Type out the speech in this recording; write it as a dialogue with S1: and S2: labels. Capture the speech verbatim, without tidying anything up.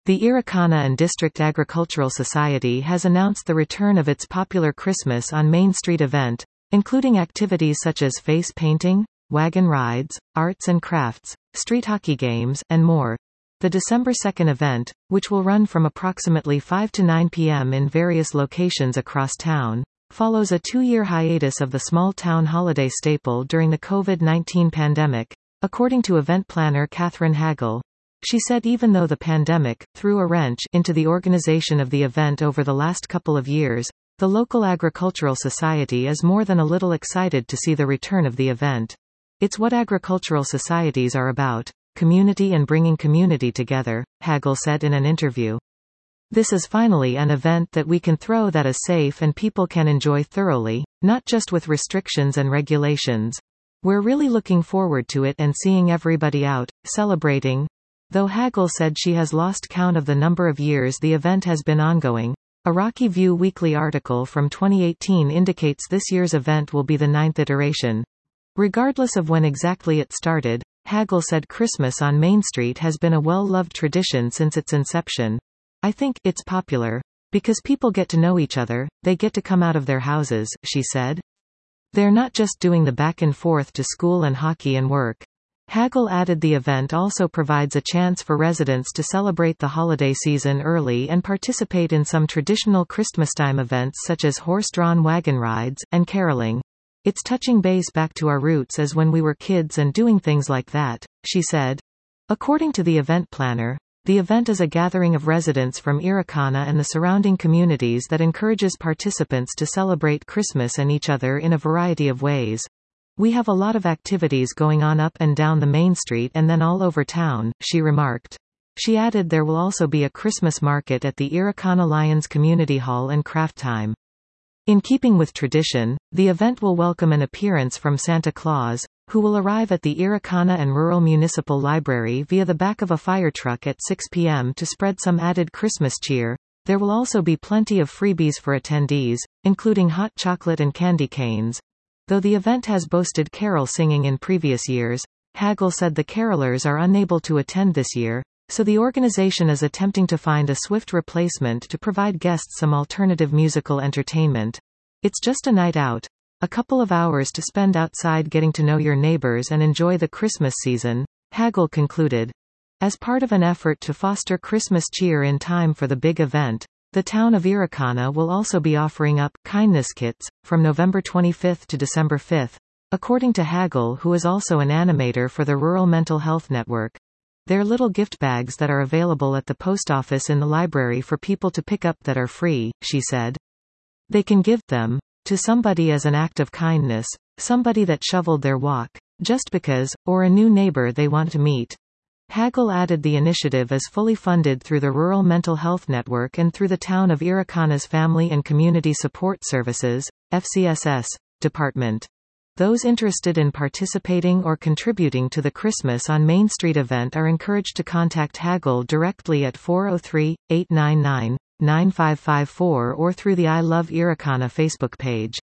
S1: The Irikana and District Agricultural Society has announced the return of its popular Christmas on Main Street event, including activities such as face painting, wagon rides, arts and crafts, street hockey games, and more. The December second event, which will run from approximately five to nine p m in various locations across town, follows a two-year hiatus of the small-town holiday staple during the COVID nineteen pandemic, according to event planner Catherine Hagel. She said even though the pandemic threw a wrench into the organization of the event over the last couple of years, the local agricultural society is more than a little excited to see the return of the event. It's what agricultural societies are about. Community and bringing community together, Hagel said in an interview. This is finally an event that we can throw that is safe and people can enjoy thoroughly, not just with restrictions and regulations. We're really looking forward to it and seeing everybody out, celebrating. Though Hagel said she has lost count of the number of years the event has been ongoing, a Rocky View Weekly article from twenty eighteen indicates this year's event will be the ninth iteration. Regardless of when exactly it started, Hagel said Christmas on Main Street has been a well-loved tradition since its inception. I think it's popular because people get to know each other, they get to come out of their houses, she said. They're not just doing the back and forth to school and hockey and work. Hagel added the event also provides a chance for residents to celebrate the holiday season early and participate in some traditional Christmastime events such as horse-drawn wagon rides and caroling. It's touching base back to our roots as when we were kids and doing things like that, she said. According to the event planner, the event is a gathering of residents from Irikana and the surrounding communities that encourages participants to celebrate Christmas and each other in a variety of ways. We have a lot of activities going on up and down the main street and then all over town, she remarked. She added there will also be a Christmas market at the Irikana Lions Community Hall and craft time. In keeping with tradition, the event will welcome an appearance from Santa Claus, who will arrive at the Irikana and Rural Municipal Library via the back of a fire truck at six p m to spread some added Christmas cheer. There will also be plenty of freebies for attendees, including hot chocolate and candy canes. Though the event has boasted carol singing in previous years, Hagel said the carolers are unable to attend this year, so the organization is attempting to find a swift replacement to provide guests some alternative musical entertainment. It's just a night out, a couple of hours to spend outside getting to know your neighbors and enjoy the Christmas season, Hagel concluded. As part of an effort to foster Christmas cheer in time for the big event, the town of Irikana will also be offering up kindness kits from November twenty-fifth to December fifth, according to Hagel, who is also an animator for the Rural Mental Health Network. They're little gift bags that are available at the post office in the library for people to pick up that are free, she said. They can give them to somebody as an act of kindness, somebody that shoveled their walk, just because, or a new neighbor they want to meet. Hagel added the initiative is fully funded through the Rural Mental Health Network and through the town of Irikana's Family and Community Support Services, F C S S, department. Those interested in participating or contributing to the Christmas on Main Street event are encouraged to contact Hagel directly at four oh three, eight nine nine, nine five five four or through the I Love Irikana Facebook page.